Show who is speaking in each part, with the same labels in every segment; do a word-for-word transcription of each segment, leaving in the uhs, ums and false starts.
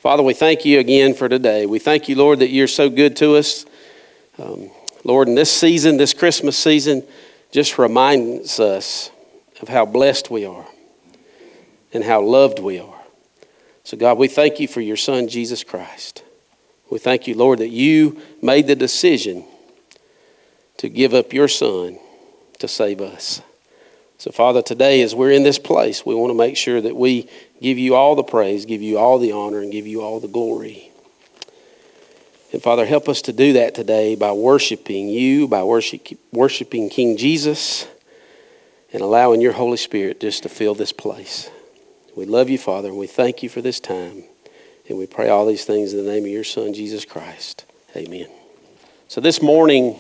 Speaker 1: Father, we thank you again for today. We thank you, Lord, that you're so good to us. Um, Lord, in this season, this Christmas season, just reminds us of how blessed we are and how loved we are. So, God, we thank you for your Son, Jesus Christ. We thank you, Lord, that you made the decision to give up your Son to save us. So, Father, today as we're in this place, we want to make sure that we give you all the praise, give you all the honor, and give you all the glory. And, Father, help us to do that today by worshiping you, by worship, worshiping King Jesus, and allowing your Holy Spirit just to fill this place. We love you, Father, and we thank you for this time. And we pray all these things in the name of your Son, Jesus Christ. Amen. So this morning,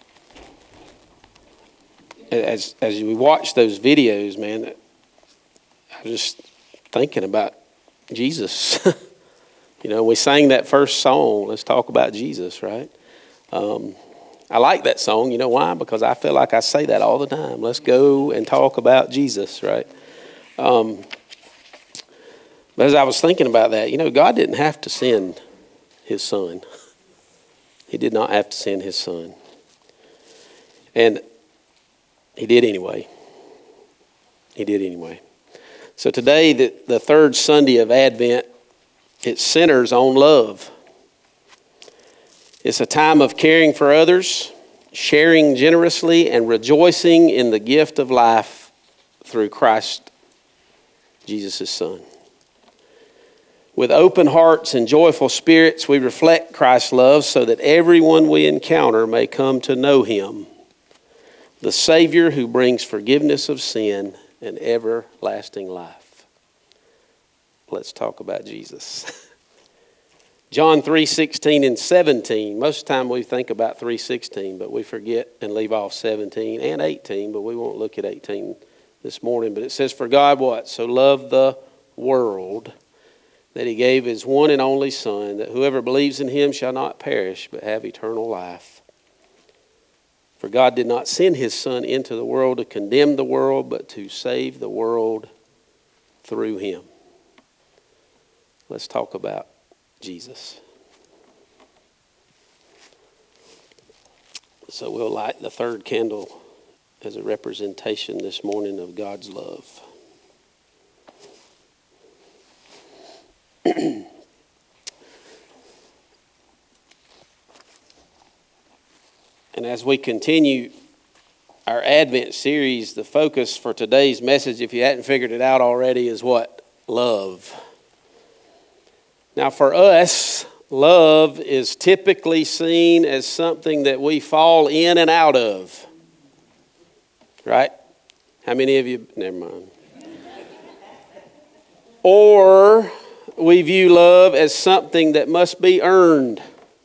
Speaker 1: As as we watch those videos, man, I was just thinking about Jesus. You know, we sang that first song, Let's Talk About Jesus, right? Um, I like that song. You know why? Because I feel like I say that all the time. Let's go and talk about Jesus, right? Um, but as I was thinking about that, you know, God didn't have to send his Son. He did not have to send his Son. And He did anyway. He did anyway. So today, the, the third Sunday of Advent, it centers on love. It's a time of caring for others, sharing generously, and rejoicing in the gift of life through Christ, Jesus' Son. With open hearts and joyful spirits, we reflect Christ's love so that everyone we encounter may come to know him, the Savior who brings forgiveness of sin and everlasting life. Let's talk about Jesus. John three sixteen and seventeen. Most of the time we think about three sixteen, but we forget and leave off seventeen and eighteen, but we won't look at eighteen this morning. But it says, for God what? So loved the world that he gave his one and only Son, that whoever believes in him shall not perish, but have eternal life. For God did not send his Son into the world to condemn the world, but to save the world through him. Let's talk about Jesus. So we'll light the third candle as a representation this morning of God's love. And as we continue our Advent series, the focus for today's message, if you hadn't figured it out already, is what? Love. Now for us, love is typically seen as something that we fall in and out of. Right? How many of you? Never mind. Or we view love as something that must be earned.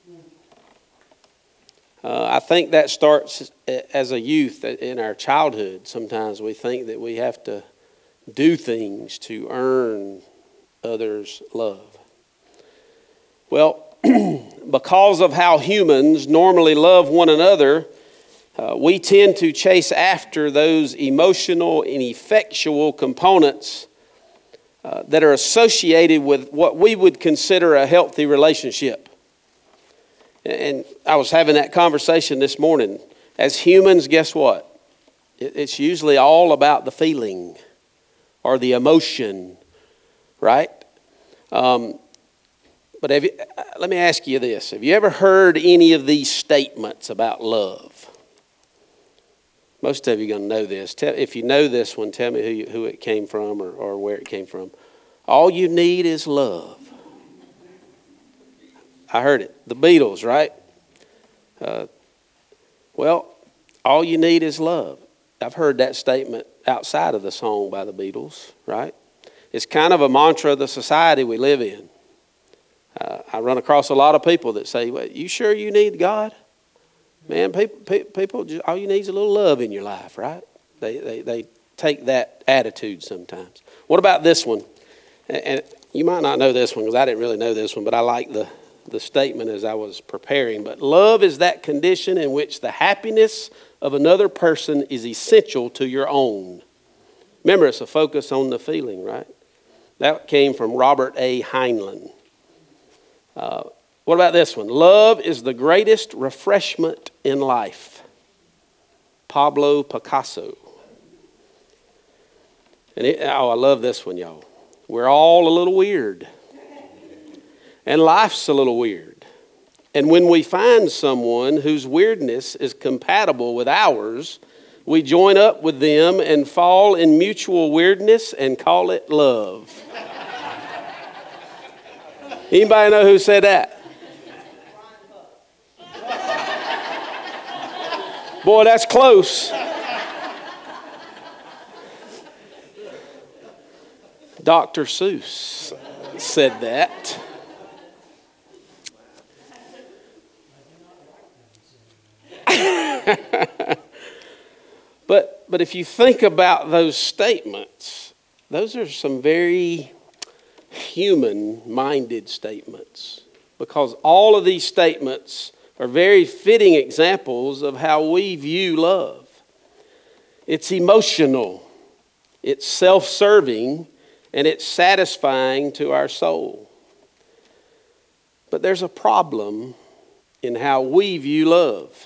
Speaker 1: Uh, I think that starts as a youth in our childhood. Sometimes we think that we have to do things to earn others' love. Well, because of how humans normally love one another, uh, we tend to chase after those emotional and effectual components uh, that are associated with what we would consider a healthy relationship. And I was having that conversation this morning. As humans, guess what? It's usually all about the feeling or the emotion, right? Um, but have you, let me ask you this. Have you ever heard any of these statements about love? Most of you are going to know this. Tell, if you know this one, tell me who, you, who it came from or, or where it came from. All you need is love. I heard it. The Beatles, right? Uh, well, all you need is love. I've heard that statement outside of the song by the Beatles, right? It's kind of a mantra of the society we live in. Uh, I run across a lot of people that say, well, you sure you need God? Man, people, pe- people, just, all you need is a little love in your life, right? They, they, they take that attitude sometimes. What about this one? And, and you might not know this one because I didn't really know this one, but I like the the statement as I was preparing. But love is that condition in which the happiness of another person is essential to your own. Remember, it's a focus on the feeling, right? That came from Robert A. Heinlein. Uh, what about this one? Love is the greatest refreshment in life. Pablo Picasso. And it, oh, I love this one, y'all. We're all a little weird. And life's a little weird. And when we find someone whose weirdness is compatible with ours, we join up with them and fall in mutual weirdness and call it love. Anybody know who said that? Boy, that's close. Doctor Seuss said that. but but if you think about those statements, those are some very human-minded statements, because all of these statements are very fitting examples of how we view love. It's emotional, it's self-serving, and it's satisfying to our soul. But there's a problem in how we view love.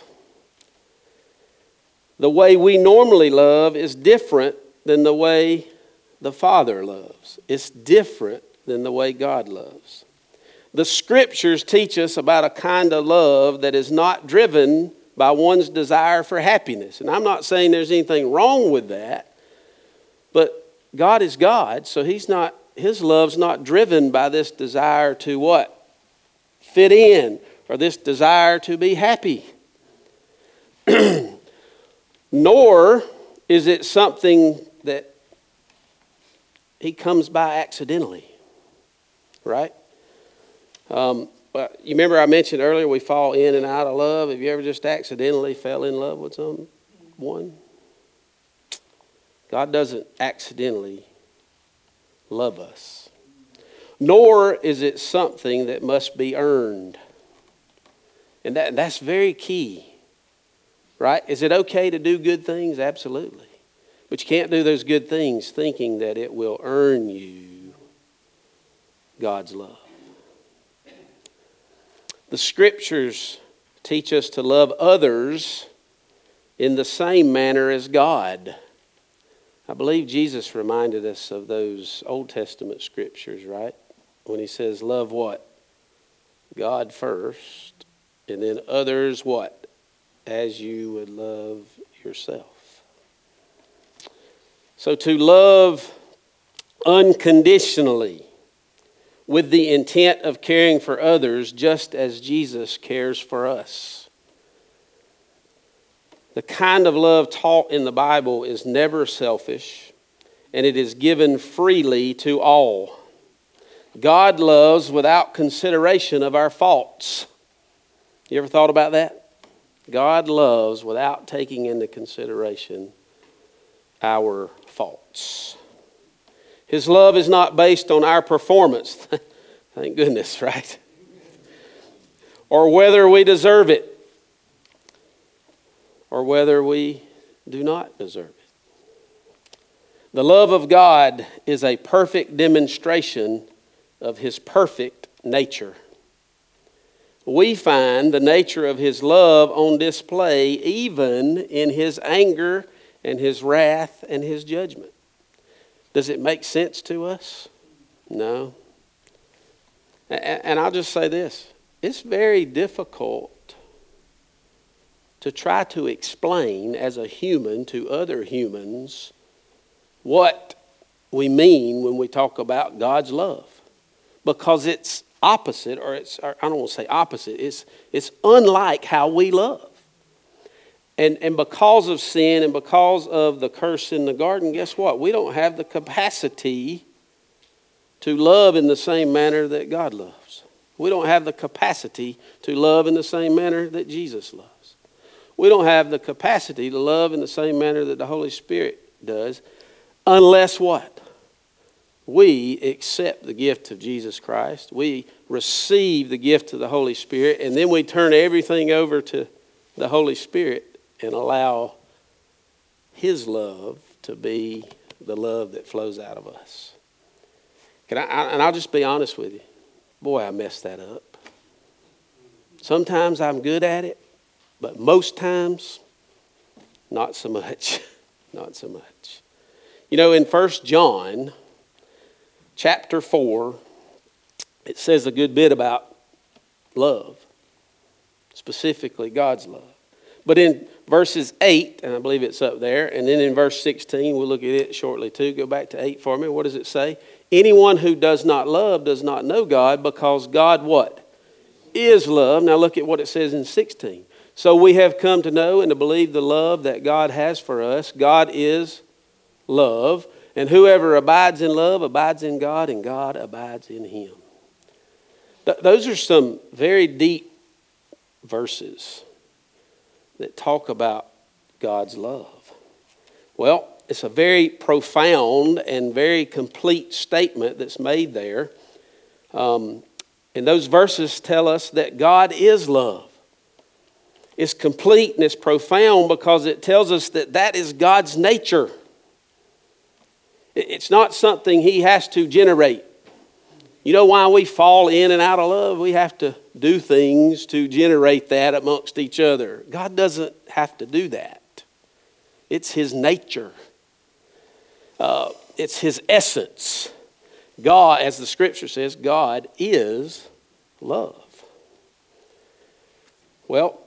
Speaker 1: The way we normally love is different than the way the Father loves. It's different than the way God loves. The Scriptures teach us about a kind of love that is not driven by one's desire for happiness. And I'm not saying there's anything wrong with that, but God is God, so he's not, his love's not driven by this desire to what? Fit in, or this desire to be happy. Nor is it something that he comes by accidentally, right? Um, but you remember I mentioned earlier we fall in and out of love. Have you ever just accidentally fell in love with someone? God doesn't accidentally love us. Nor is it something that must be earned. And that, that's very key, right? Is it okay to do good things? Absolutely. But you can't do those good things thinking that it will earn you God's love. The Scriptures teach us to love others in the same manner as God. I believe Jesus reminded us of those Old Testament Scriptures, right? When he says, love what? God first, and then others what? As you would love yourself. So to love unconditionally, with the intent of caring for others just as Jesus cares for us. The kind of love taught in the Bible is never selfish, and it is given freely to all. God loves without consideration of our faults. You ever thought about that? God loves without taking into consideration our faults. His love is not based on our performance. Thank goodness, right? Or whether we deserve it. Or whether we do not deserve it. The love of God is a perfect demonstration of his perfect nature. We find the nature of his love on display even in his anger and his wrath and his judgment. Does it make sense to us? No. And I'll just say this. It's very difficult to try to explain as a human to other humans what we mean when we talk about God's love. Because it's opposite, or it's, or I don't want to say opposite, it's, it's unlike how we love. And, and because of sin and because of the curse in the garden, guess what? We don't have the capacity to love in the same manner that God loves. We don't have the capacity to love in the same manner that Jesus loves. We don't have the capacity to love in the same manner that the Holy Spirit does, unless what? We accept the gift of Jesus Christ. We receive the gift of the Holy Spirit, and then we turn everything over to the Holy Spirit and allow his love to be the love that flows out of us. Can I, I, and I'll just be honest with you. Boy, I messed that up. Sometimes I'm good at it, but most times, not so much. Not so much. You know, in First John chapter four, it says a good bit about love, specifically God's love. But in verses eight, and I believe it's up there, and then in verse sixteen, we'll look at it shortly too. Go back to eight for me. What does it say? Anyone who does not love does not know God, because God what? Is love. Now look at what it says in sixteen. So we have come to know and to believe the love that God has for us. God is love, and whoever abides in love abides in God, and God abides in him. Th- those are some very deep verses that talk about God's love. Well, it's a very profound and very complete statement that's made there. Um, and those verses tell us that God is love. It's complete and it's profound because it tells us that that is God's nature. It's not something he has to generate. You know why we fall in and out of love? We have to do things to generate that amongst each other. God doesn't have to do that. It's his nature. Uh, it's his essence. God, as the scripture says, God is love. Well,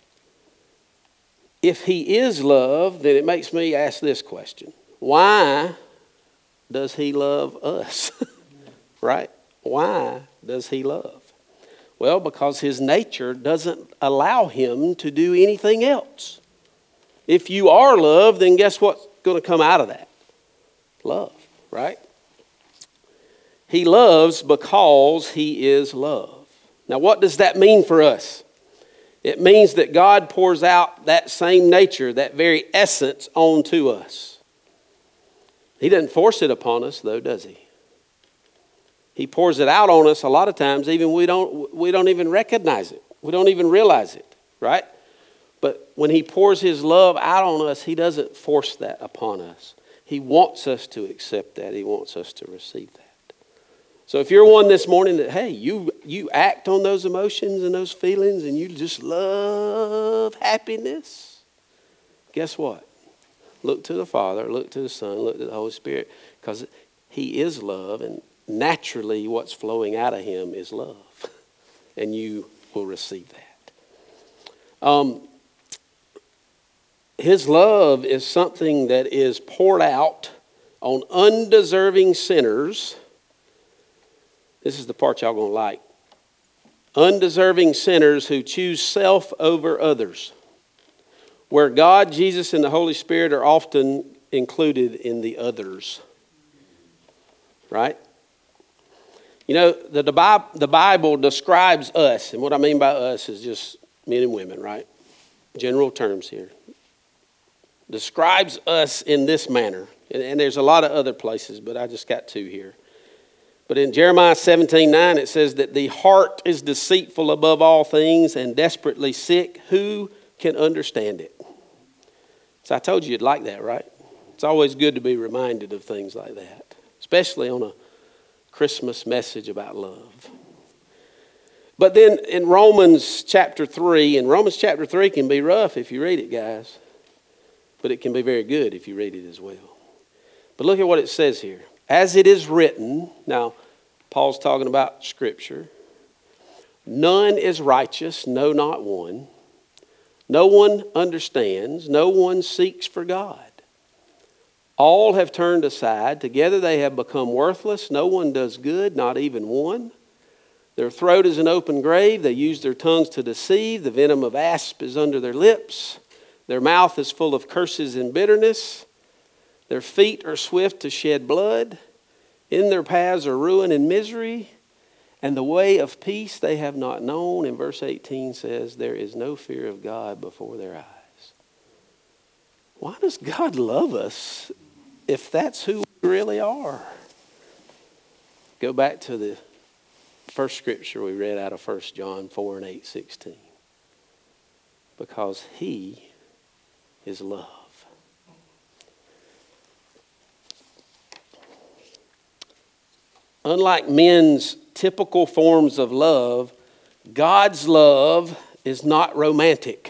Speaker 1: if he is love, then it makes me ask this question. Why does he love us? Right? Why does he love? Well, because his nature doesn't allow him to do anything else. If you are loved, then guess what's going to come out of that? Love, right? He loves because he is love. Now, what does that mean for us? It means that God pours out that same nature, that very essence, onto us. He doesn't force it upon us, though, does he? He pours it out on us a lot of times, even we don't we don't even recognize it. We don't even realize it, right? But when he pours his love out on us, he doesn't force that upon us. He wants us to accept that. He wants us to receive that. So if you're one this morning that, hey, you, you act on those emotions and those feelings and you just love happiness, guess what? Look to the Father, look to the Son, look to the Holy Spirit, because he is love, and naturally what's flowing out of him is love. And you will receive that. Um, his love is something that is poured out on undeserving sinners. This is the part y'all going to like. Undeserving sinners who choose self over others. Where God, Jesus, and the Holy Spirit are often included in the others. Right? You know, the, the Bible describes us, and what I mean by us is just men and women, right? General terms here. Describes us in this manner. And, and there's a lot of other places, but I just got two here. But in Jeremiah seventeen nine, it says that the heart is deceitful above all things and desperately sick. Who can understand it? So I told you you'd like that, right? It's always good to be reminded of things like that, especially on a Christmas message about love. But then in Romans chapter three, and Romans chapter three can be rough if you read it, guys. But it can be very good if you read it as well. But look at what it says here. As it is written, now Paul's talking about Scripture. None is righteous, no, not one. No one understands, no one seeks for God. All have turned aside, together they have become worthless. No one does good, not even one. Their throat is an open grave, they use their tongues to deceive. The venom of asp is under their lips. Their mouth is full of curses and bitterness. Their feet are swift to shed blood. In their paths are ruin and misery. And the way of peace they have not known. And verse eighteen says, there is no fear of God before their eyes. Why does God love us if that's who we really are? Go back to the first scripture we read out of First John four and eight sixteen. Because he is love. Unlike men's typical forms of love, God's love is not romantic,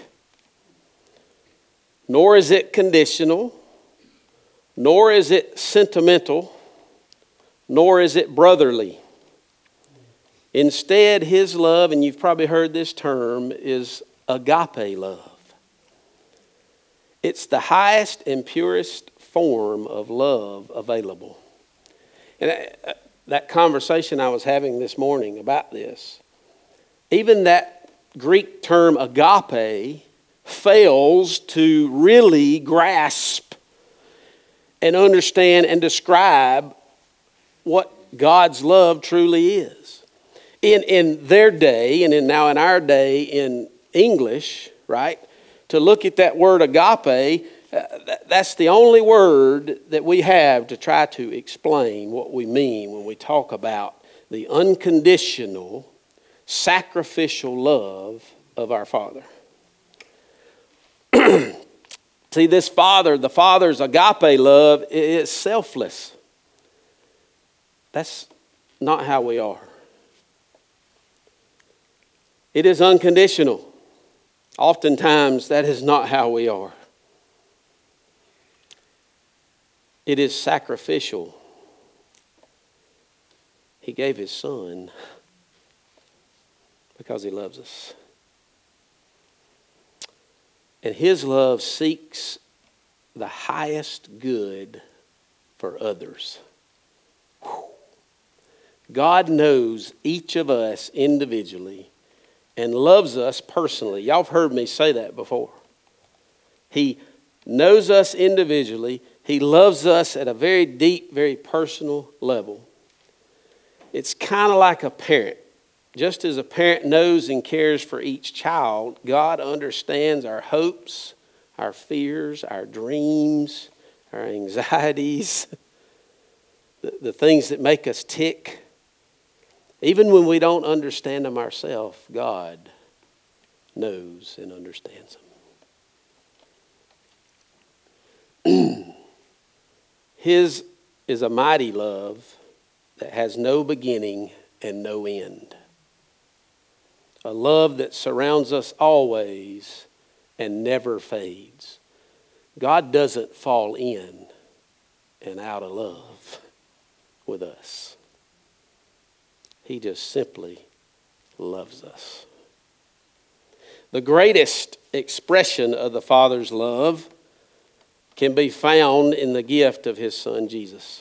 Speaker 1: nor is it conditional, nor is it sentimental, nor is it brotherly. Instead, his love, and you've probably heard this term, is agape love. It's the highest and purest form of love available. And that conversation I was having this morning about this, even that Greek term agape fails to really grasp and understand and describe what God's love truly is. In, in their day, and in now in our day in English, right, to look at that word agape, uh, that, that's the only word that we have to try to explain what we mean when we talk about the unconditional, sacrificial love of our Father. See, this Father, the Father's agape love is selfless. That's not how we are. It is unconditional. Oftentimes, that is not how we are. It is sacrificial. He gave his Son because he loves us. And his love seeks the highest good for others. Whew. God knows each of us individually and loves us personally. Y'all have heard me say that before. He knows us individually. He loves us at a very deep, very personal level. It's kind of like a parent. Just as a parent knows and cares for each child, God understands our hopes, our fears, our dreams, our anxieties, the, the things that make us tick. Even when we don't understand them ourselves, God knows and understands them. His is a mighty love that has no beginning and no end. A love that surrounds us always and never fades. God doesn't fall in and out of love with us. He just simply loves us. The greatest expression of the Father's love can be found in the gift of his Son, Jesus.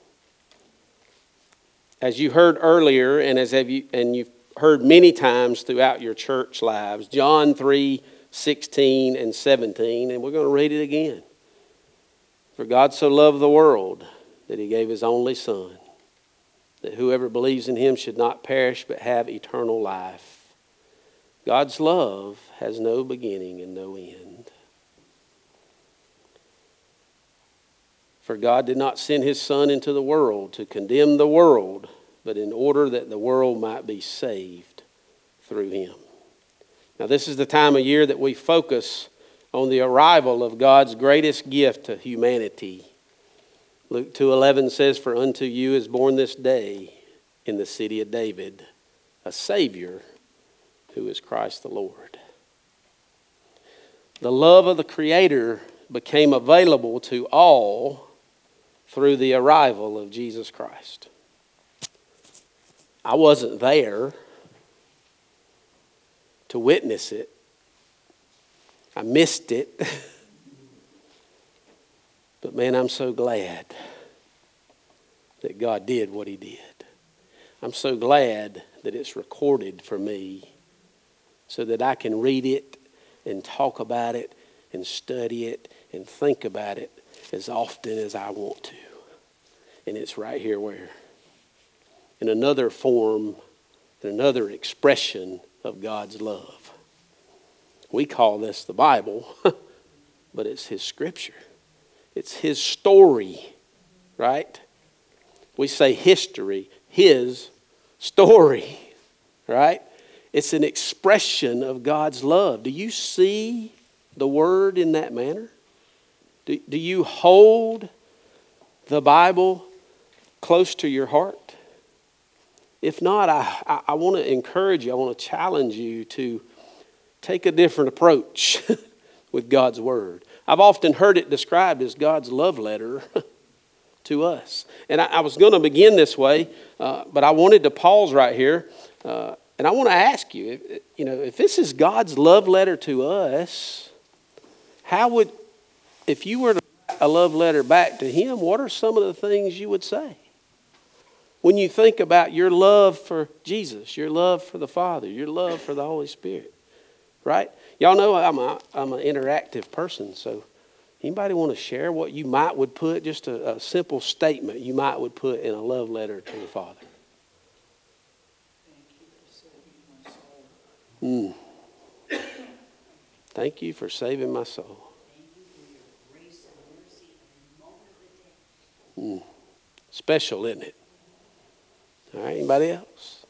Speaker 1: As you heard earlier, and as have you, and you've heard many times throughout your church lives, John three sixteen and seventeen, and we're going to read it again. For God so loved the world that he gave his only Son, that whoever believes in him should not perish but have eternal life. God's love has no beginning and no end. For God did not send his Son into the world to condemn the world, but in order that the world might be saved through him. Now, this is the time of year that we focus on the arrival of God's greatest gift to humanity. Luke two eleven says, for unto you is born this day in the city of David a Savior who is Christ the Lord. The love of the Creator became available to all through the arrival of Jesus Christ. I wasn't there to witness it. I missed it. But man, I'm so glad that God did what he did. I'm so glad that it's recorded for me so that I can read it and talk about it and study it and think about it as often as I want to. And it's right here where? In another form, in another expression of God's love. We call this the Bible, but it's his scripture. It's his story, right? We say history, his story, right? It's an expression of God's love. Do you see the word in that manner? Do, do you hold the Bible close to your heart? If not, I, I, I want to encourage you, I want to challenge you to take a different approach with God's Word. I've often heard it described as God's love letter to us. And I, I was going to begin this way, uh, but I wanted to pause right here. Uh, and I want to ask you, if, you know, if this is God's love letter to us, how would, if you were to write a love letter back to Him, what are some of the things you would say? When you think about your love for Jesus, your love for the Father, your love for the Holy Spirit, right? Y'all know I'm a, I'm an interactive person, so anybody want to share what you might would put, just a, a simple statement you might would put in a love letter to the Father? Mm. Thank you for saving my soul. Mm. Special, isn't it? All right, anybody else?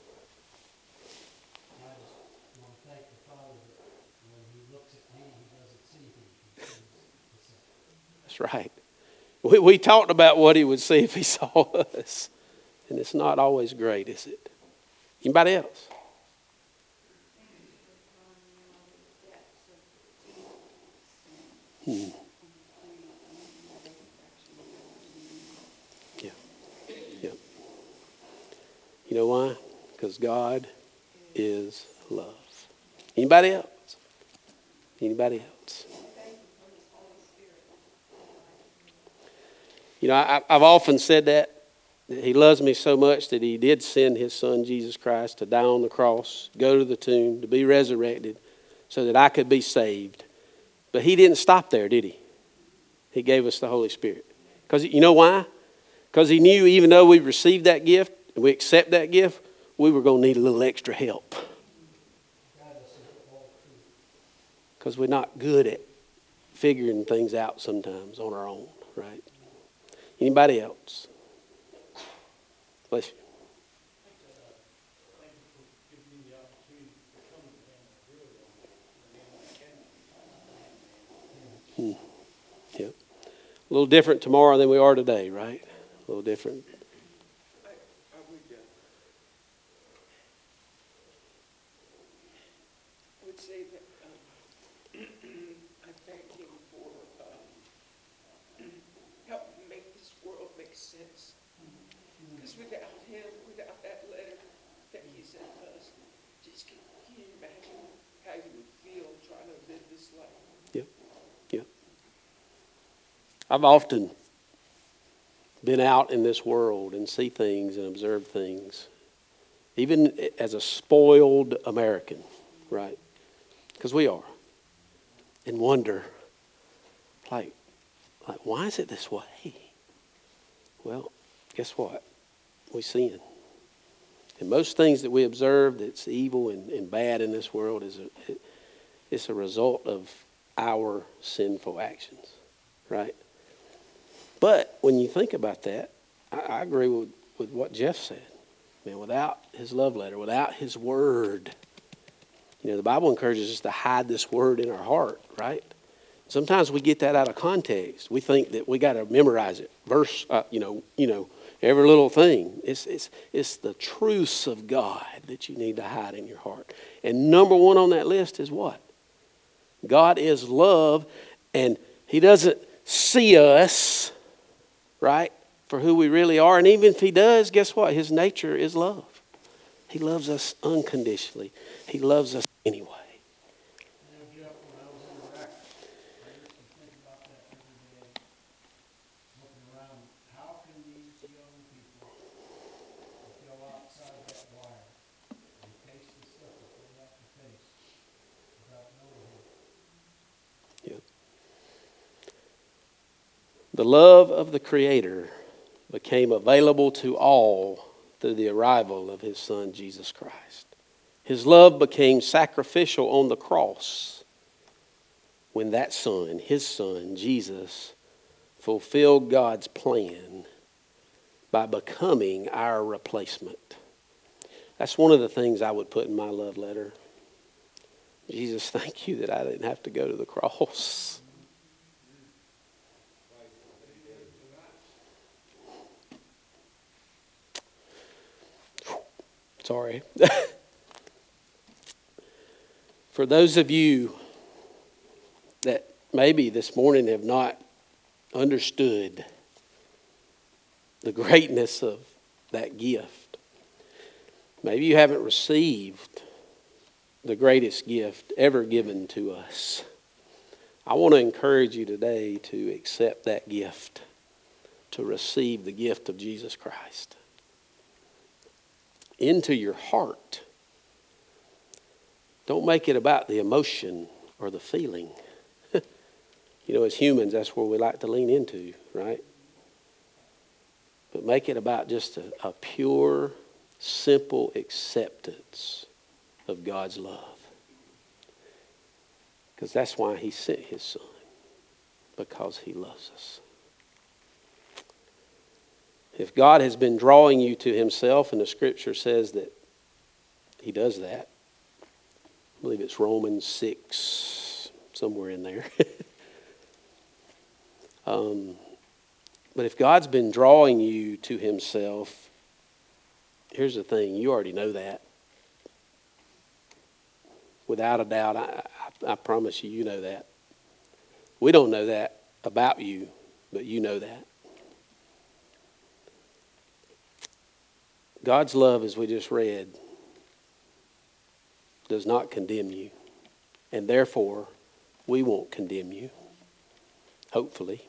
Speaker 2: I just want to thank the Father that when He looks at me, He doesn't see me. He sees the Son.
Speaker 1: That's right. We, we talked about what He would see if He saw us. And it's not always great, is it? Anybody else? Hmm. Yeah. Yeah. You know why? Because God is love. Anybody else? Anybody else? You know, I, I've often said that, that He loves me so much that He did send His Son, Jesus Christ, to die on the cross, go to the tomb, to be resurrected, so that I could be saved. But He didn't stop there, did He? He gave us the Holy Spirit. Because you know why? Because He knew even though we received that gift, and we accept that gift, we were going to need a little extra help. Because we're not good at figuring things out sometimes on our own, right? Anybody else? Bless you. Hmm. Yep. A little different tomorrow than we are today, right? A little different.
Speaker 3: I, I would, uh, I would say that um, I thank Him for um, helping make this world make sense. Because without Him, without that letter that He sent us, just can, can you imagine how you would feel trying to live this life?
Speaker 1: Yep. Yep. I've often been out in this world and see things and observe things, even as a spoiled American, right? Because we are. And wonder, like, like, why is it this way? Well, guess what? We sin. And most things that we observe that's evil and, and bad in this world is a, it, it's a result of our sinful actions, right? But when you think about that, I, I agree with, with what Jeff said. Man, without His love letter, without His word, you know, the Bible encourages us to hide this word in our heart, right? Sometimes we get that out of context. We think that we got to memorize it, verse, uh, you know, you know, every little thing. It's it's it's the truths of God that you need to hide in your heart. And number one on that list is what? God is love, and He doesn't see us, right, for who we really are. And even if He does, guess what? His nature is love. He loves us unconditionally. He loves us anyway.
Speaker 2: You know, Jeff, when I was in Iraq, I used to think about that every day, looking around. How can these young people go outside that wire and face the stuff that they have to face without knowing Him?
Speaker 1: Yeah. The love of the Creator became available to all through the arrival of His Son, Jesus Christ. His love became sacrificial on the cross when that Son, His Son, Jesus, fulfilled God's plan by becoming our replacement. That's one of the things I would put in my love letter. Jesus, thank you that I didn't have to go to the cross. Sorry. For those of you that maybe this morning have not understood the greatness of that gift, maybe you haven't received the greatest gift ever given to us, I want to encourage you today to accept that gift, to receive the gift of Jesus Christ into your heart. Don't make it about the emotion or the feeling. You know, as humans, that's where we like to lean into, right? But make it about just a, a pure, simple acceptance of God's love. Because that's why he sent his son. Because he loves us. If God has been drawing you to himself, and the scripture says that he does that. I believe it's Romans six, somewhere in there. um, but if God's been drawing you to himself, here's the thing, you already know that. Without a doubt, I, I, I promise you, you know that. We don't know that about you, but you know that. God's love, as we just read, does not condemn you. And therefore, we won't condemn you. Hopefully.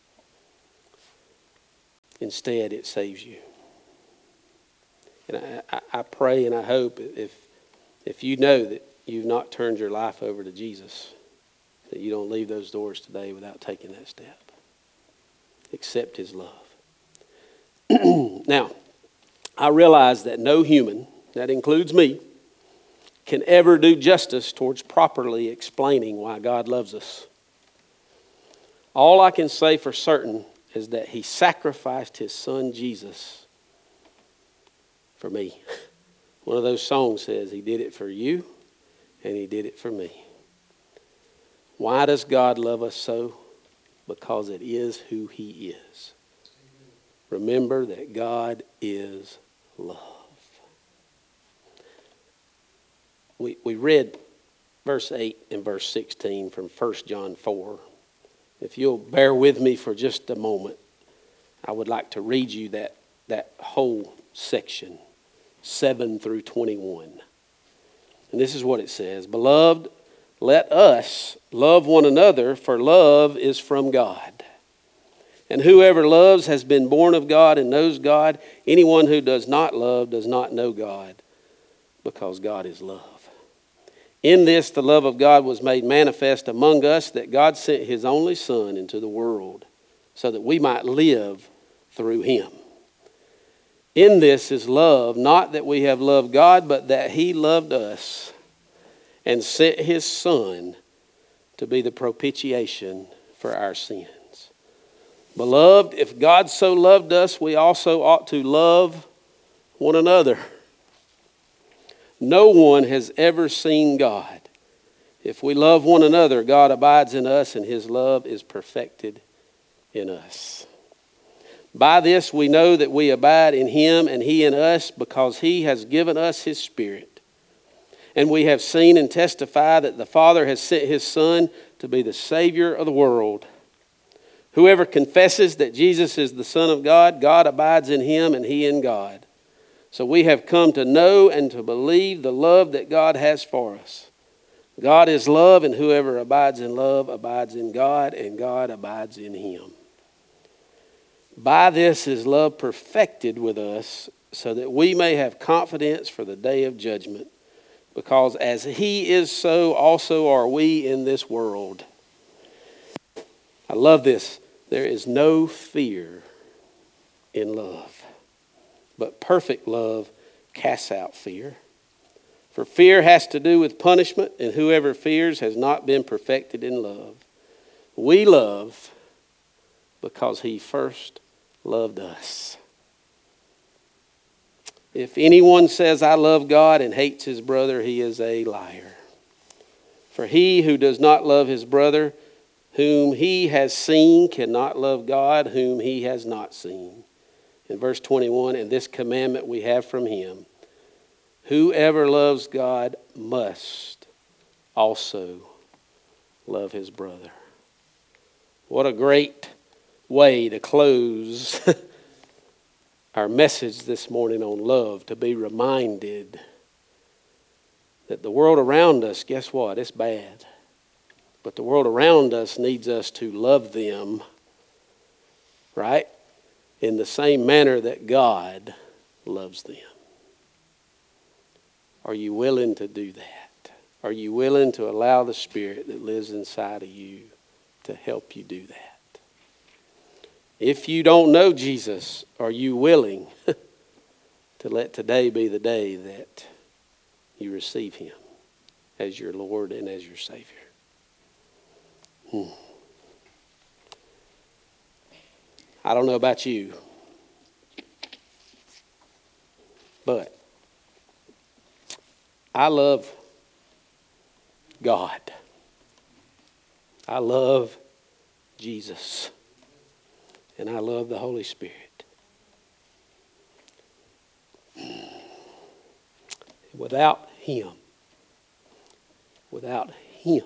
Speaker 1: Instead, it saves you. And I, I, I pray and I hope if, if you know that you've not turned your life over to Jesus, that you don't leave those doors today without taking that step. Accept his love. Now, I realize that no human, that includes me, can ever do justice towards properly explaining why God loves us. All I can say for certain is that he sacrificed his son Jesus for me. One of those songs says he did it for you and he did it for me. Why does God love us so? Because it is who he is. Remember that God is love. We, we read verse eight and verse sixteen from First John four. If you'll bear with me for just a moment, I would like to read you that, that whole section, seven through twenty-one. And this is what it says. Beloved, let us love one another, for love is from God. And whoever loves has been born of God and knows God. Anyone who does not love does not know God, because God is love. In this, the love of God was made manifest among us, that God sent his only Son into the world so that we might live through him. In this is love, not that we have loved God, but that he loved us and sent his Son to be the propitiation for our sins. Beloved, if God so loved us, we also ought to love one another. No one has ever seen God. If we love one another, God abides in us and his love is perfected in us. By this we know that we abide in him and he in us, because he has given us his Spirit. And we have seen and testify that the Father has sent his Son to be the Savior of the world. Whoever confesses that Jesus is the Son of God, God abides in him and he in God. So we have come to know and to believe the love that God has for us. God is love, and whoever abides in love abides in God, and God abides in him. By this is love perfected with us, so that we may have confidence for the day of judgment. Because as he is, so also are we in this world. I love this. There is no fear in love, but perfect love casts out fear. For fear has to do with punishment, and whoever fears has not been perfected in love. We love because he first loved us. If anyone says, I love God, and hates his brother, he is a liar. For he who does not love his brother, whom he has seen, cannot love God, whom he has not seen. In verse twenty-one, and this commandment we have from him, Whoever loves God must also love his brother. What a great way to close our message this morning on love, to be reminded that the world around us, guess what? It's bad. But the world around us needs us to love them, right? In the same manner that God loves them. Are you willing to do that? Are you willing to allow the Spirit that lives inside of you to help you do that? If you don't know Jesus, are you willing to let today be the day that you receive him as your Lord and as your Savior? Hmm. I don't know about you, but I love God. I love Jesus. And I love the Holy Spirit. Without him, without him,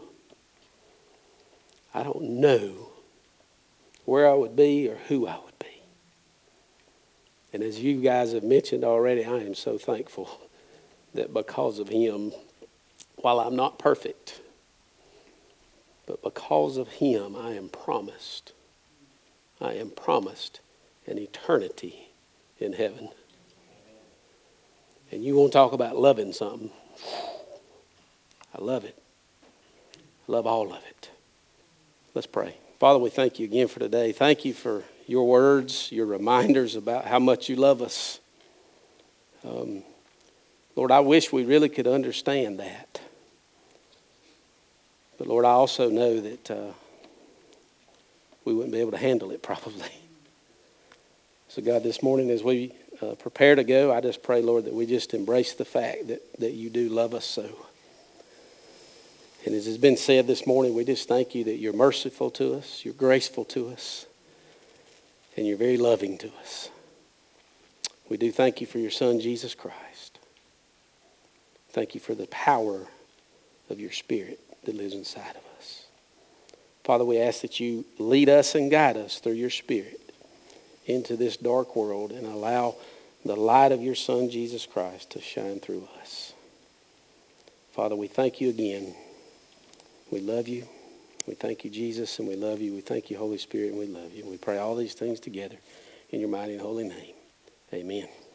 Speaker 1: I don't know where I would be or who I would be. And as you guys have mentioned already, I am so thankful that because of him, while I'm not perfect, but because of him, I am promised, I am promised an eternity in heaven. And you want to talk about loving something? I love it. I love all of it. Let's pray. Father, we thank you again for today. Thank you for your words, your reminders about how much you love us. Um, Lord, I wish we really could understand that. But Lord, I also know that uh, we wouldn't be able to handle it probably. So God, this morning as we uh, prepare to go, I just pray, Lord, that we just embrace the fact that, that you do love us so. And as has been said this morning, we just thank you that you're merciful to us, you're graceful to us, and you're very loving to us. We do thank you for your Son, Jesus Christ. Thank you for the power of your Spirit that lives inside of us. Father, we ask that you lead us and guide us through your Spirit into this dark world and allow the light of your Son, Jesus Christ, to shine through us. Father, we thank you again. We love you. We thank you, Jesus, and we love you. We thank you, Holy Spirit, and we love you. We pray all these things together in your mighty and holy name. Amen.